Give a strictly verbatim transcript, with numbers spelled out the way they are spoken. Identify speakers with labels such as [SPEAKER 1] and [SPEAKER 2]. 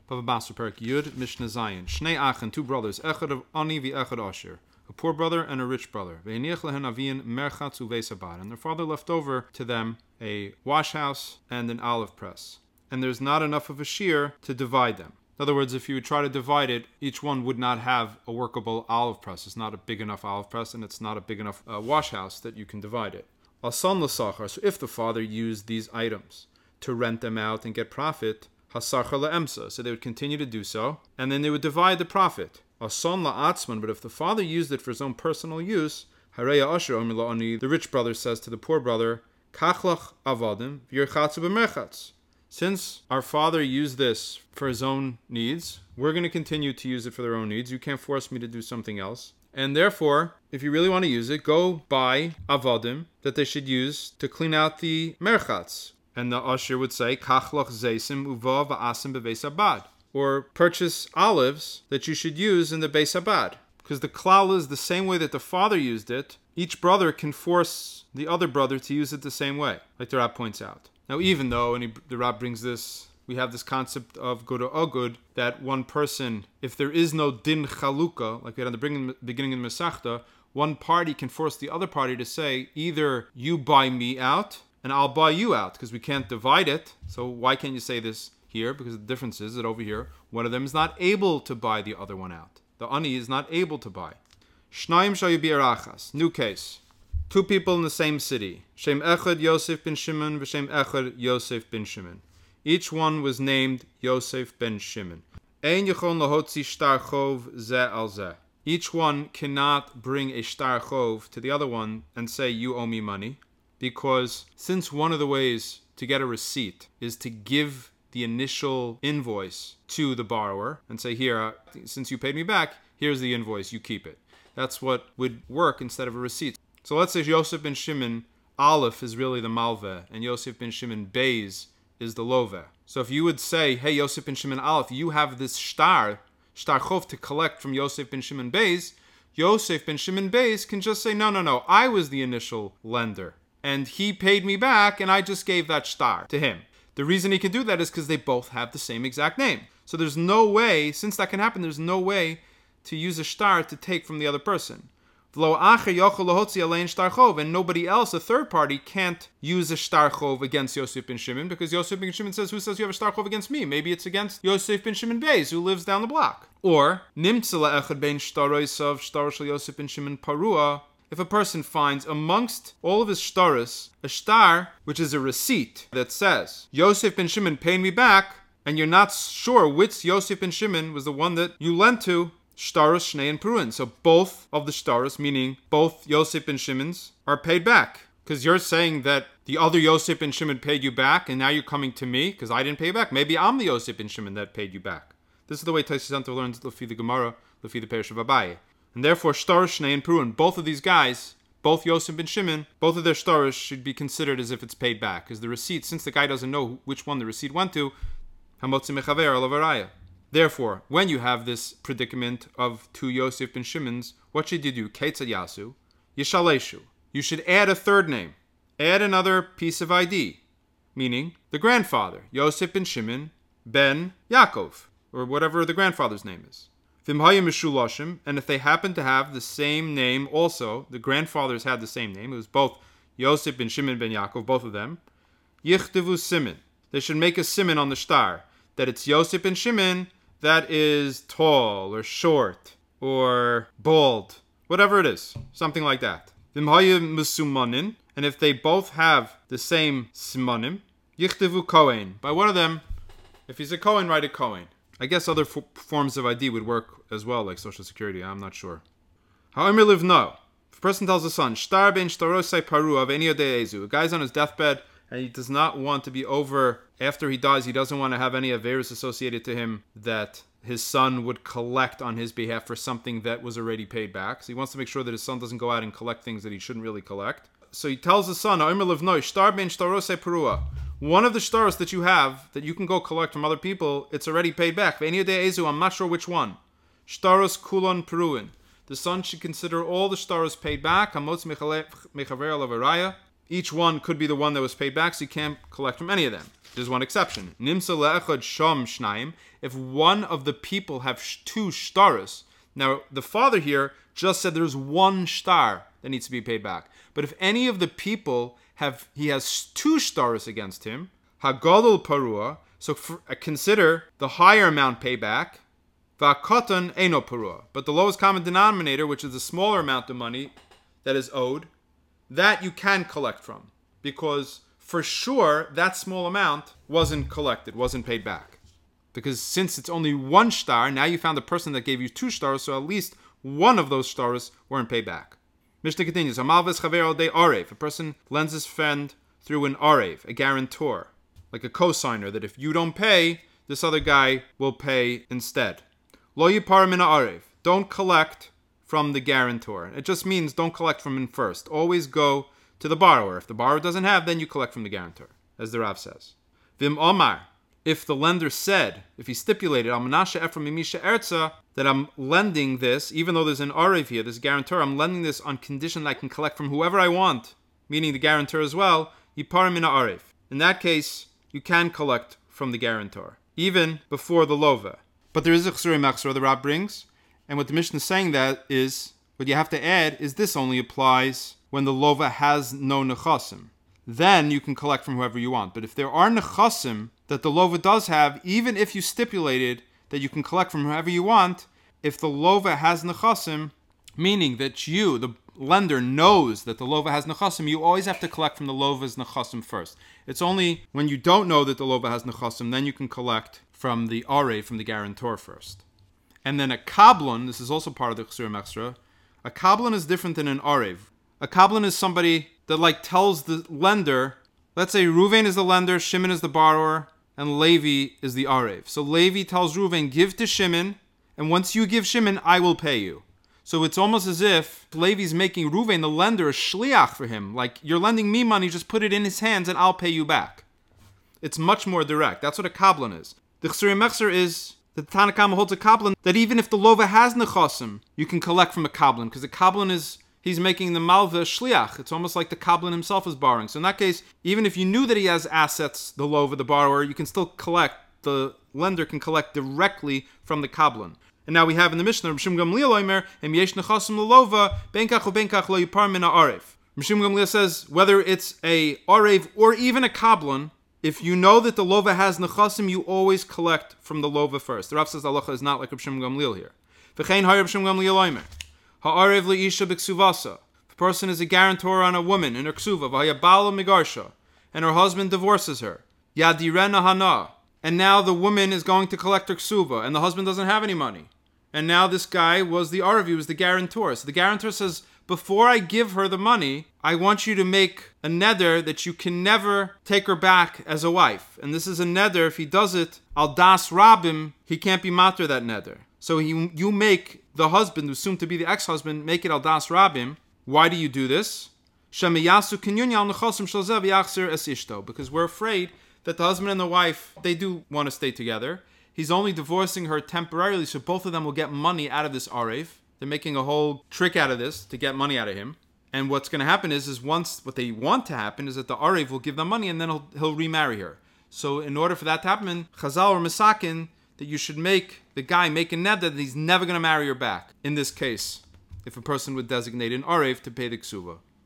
[SPEAKER 1] Bava Basra Perik Yud Mishnah Zayin. Shnei Achen, two brothers. Echad of Ani vi Echad Asher. A poor brother and a rich brother. Ve'iniach lehen avian merchatz uveisabad. And their father left over to them a wash house and an olive press. And there's not enough of a shear to divide them. In other words, if you would try to divide it, each one would not have a workable olive press. It's not a big enough olive press, and it's not a big enough uh, wash house that you can divide it. Asan l'sachar. So if the father used these items to rent them out and get profit, hasachar le'emsa. So they would continue to do so, and then they would divide the profit. Asan la'atzman. But if the father used it for his own personal use, hareya asher omer la'ani. The rich brother says to the poor brother, kachlach avadim v'yirchatzu b'merchatz. Since our father used this for his own needs, we're going to continue to use it for their own needs. You can't force me to do something else. And therefore, if you really want to use it, go buy avadim that they should use to clean out the merchatz. And the usher would say, kachlach zeisim uva va'asim beveis abad. Or purchase olives that you should use in the beis abad. Because the klal is the same way that the father used it, each brother can force the other brother to use it the same way, like the Rab points out. Now, even though, and he, the Rab brings this, we have this concept of good or ogud, that one person, if there is no din chaluka, like we had at the beginning of the Masechta, one party can force the other party to say, either you buy me out, and I'll buy you out, because we can't divide it. So why can't you say this here? Because the difference is that over here, one of them is not able to buy the other one out. The ani is not able to buy. Shnaim shayu bi'arachas. New case. Two people in the same city. Shem Echad Yosef ben Shimon, v'Shem Echad Yosef ben Shimon. Each one was named Yosef ben Shimon. Ein yachol lahotzi shtar chov ze al ze. Each one cannot bring a shtar chov to the other one and say, you owe me money. Because since one of the ways to get a receipt is to give the initial invoice to the borrower and say, here, uh, since you paid me back, here's the invoice, you keep it. That's what would work instead of a receipt. So let's say Yosef ben Shimon, Aleph is really the Malveh, and Yosef ben Shimon Beis is the Loveh. So if you would say, hey, Yosef ben Shimon Aleph, you have this shtar, shtar chov to collect from Yosef ben Shimon Beis, Yosef ben Shimon Beis can just say, no, no, no, I was the initial lender, and he paid me back, and I just gave that shtar to him. The reason he can do that is because they both have the same exact name. So there's no way, since that can happen, there's no way to use a shtar to take from the other person. And nobody else, a third party, can't use a shtar chov against Yosef ben Shimon, because Yosef ben Shimon says, who says you have a shtar chov against me? Maybe it's against Yosef ben Shimon Beis, who lives down the block. Or, if a person finds amongst all of his shtaros a shtar, which is a receipt that says, Yosef ben Shimon paid me back, and you're not sure which Yosef ben Shimon was the one that you lent to, shtaros, shnei, and peruin. So both of the shtaros, meaning both Yosef and Shimon's, are paid back. Because you're saying that the other Yosef and Shimon paid you back, and now you're coming to me because I didn't pay you back. Maybe I'm the Yosef and Shimon that paid you back. This is the way Tosfos Center learns Lefi the Gemara, Lefi the Perish of Abaye. And therefore, shtaros, shnei, and peruin, both of these guys, both Yosef and Shimon, both of their shtaros should be considered as if it's paid back. Because the receipt, since the guy doesn't know which one the receipt went to, hamotzi mechaver alavaraya. Therefore, when you have this predicament of two Yosef ben Shimons, what should you do? Ketzad yasu, yishaleshu. You should add a third name. Add another piece of I D, meaning the grandfather, Yosef ben Shimon ben Yaakov, or whatever the grandfather's name is. V'imhaya mishulashim, and if they happen to have the same name also, the grandfathers had the same name, it was both Yosef ben Shimon ben Yaakov, both of them, yichdevu simin. They should make a simin on the shtar, that it's Yosef ben Shimon that is tall or short or bald, whatever it is, something like that. V'imhaya musumanin, and if they both have the same simanim, yichdevu kohen. By one of them, if he's a kohen, write a kohen. I guess other f- forms of I D would work as well, like Social Security. I'm not sure. Ha'omer livno. If a person tells his son, shtar ben shtarosai paru av eni odei ezu, a guy's on his deathbed and he does not want to be over, after he dies, he doesn't want to have any averus associated to him that his son would collect on his behalf for something that was already paid back. So he wants to make sure that his son doesn't go out and collect things that he shouldn't really collect. So he tells his son, ha'omer livno, shtar ben shtarosai parua. One of the shtaros that you have, that you can go collect from other people, it's already paid back. Ve'eni odei ezu, I'm not sure which one. Shtaros kulon peruin. The son should consider all the shtaros paid back. Hamotz mechaver alavaraya. each one could be the one that was paid back, so you can't collect from any of them. There's one exception. Nimsa le'echad sham shnaim. If one of the people have sh- two shtaros, now the father here just said there's one shtar that needs to be paid back. But if any of the people have, he has two shtaros against him, hagadol parua, so for, uh, consider the higher amount payback, va'katan eno parua. But the lowest common denominator, which is the smaller amount of money that is owed, that you can collect from. Because for sure, that small amount wasn't collected, wasn't paid back. Because since it's only one shtar, now you found a person that gave you two stars, so at least one of those stars weren't paid back. Mishnah continues, Amalves chaver de arev. A person lends his friend through an arev, a guarantor, like a cosigner, that if you don't pay, this other guy will pay instead. Lo yipar min arev. Don't collect from the guarantor. It just means don't collect from him first. Always go to the borrower. If the borrower doesn't have, then you collect from the guarantor, as the Rav says. Vim omar. If the lender said, if he stipulated, Al Menashe Ephraim Misha Erza, that I'm lending this, even though there's an arev here, this guarantor, I'm lending this on condition that I can collect from whoever I want, meaning the guarantor as well, Yipar mina arev. In that case, you can collect from the guarantor, even before the lova. But there is a chsuri machzor the Rab brings, and what the Mishnah is saying that is, what you have to add is this only applies when the lova has no nechasim. Then you can collect from whoever you want. But if there are nechasim that the lova does have, even if you stipulated that you can collect from whoever you want, if the lova has nechasim, meaning that you, the lender, knows that the lova has nechasim, you always have to collect from the lova's nechasim first. It's only when you don't know that the lova has nechasim, then you can collect from the arev, from the guarantor first. And then a kablon, this is also part of the chsur machzor, a kablon is different than an arev. A kablon is somebody that like tells the lender, let's say Ruvain is the lender, Shimon is the borrower, and Levi is the arev. So Levi tells Ruvain, give to Shimon, and once you give Shimon, I will pay you. So it's almost as if Levi's making Ruvain, the lender, a shliach for him. Like, you're lending me money, just put it in his hands and I'll pay you back. It's much more direct. That's what a kablon is. The chsuri machzor is that the Tanna Kama holds a kablon that even if the lova has nechasim, you can collect from a kablon, because the kablon is, he's making the malva shliach. It's almost like the kablon himself is borrowing. So in that case, even if you knew that he has assets, the lova, the borrower, you can still collect, the lender can collect directly from the kablon. And now we have in the Mishnah, Rishim Gamliel Omer, Em yesh nechasim lelova, benkach o benkach lo yipar min ha'arev. Rishim Gamliel says, whether it's a arev or even a kablon, if you know that the lova has nechasim, you always collect from the lova first. The Rav says the halacha is not like Rishim Gamliel here. V'chein hay Rishim Gamliel Omer. Ha'arev le'isha b'ksuvasa. If a person is a guarantor on a woman in her ksuva, v'haya bala migarsha, and her husband divorces her, yadirena hana, and now the woman is going to collect her ksuva, and the husband doesn't have any money. And now this guy was the arev, he was the guarantor. So the guarantor says, before I give her the money, I want you to make a neder that you can never take her back as a wife. And this is a neder, if he does it, al das rabim, he can't be mater that neder. So he, you make the husband, who's soon to be the ex-husband, make it al das rabim. Why do you do this? Because we're afraid that the husband and the wife, they do want to stay together. He's only divorcing her temporarily, so both of them will get money out of this arev. They're making a whole trick out of this to get money out of him. And what's going to happen is, is once, what they want to happen is that the arev will give them money and then he'll, he'll remarry her. So in order for that to happen, Chazal or Misakin, that you should make the guy make a neder that he's never going to marry her back. In this case, if a person would designate an arev to pay the ksuva.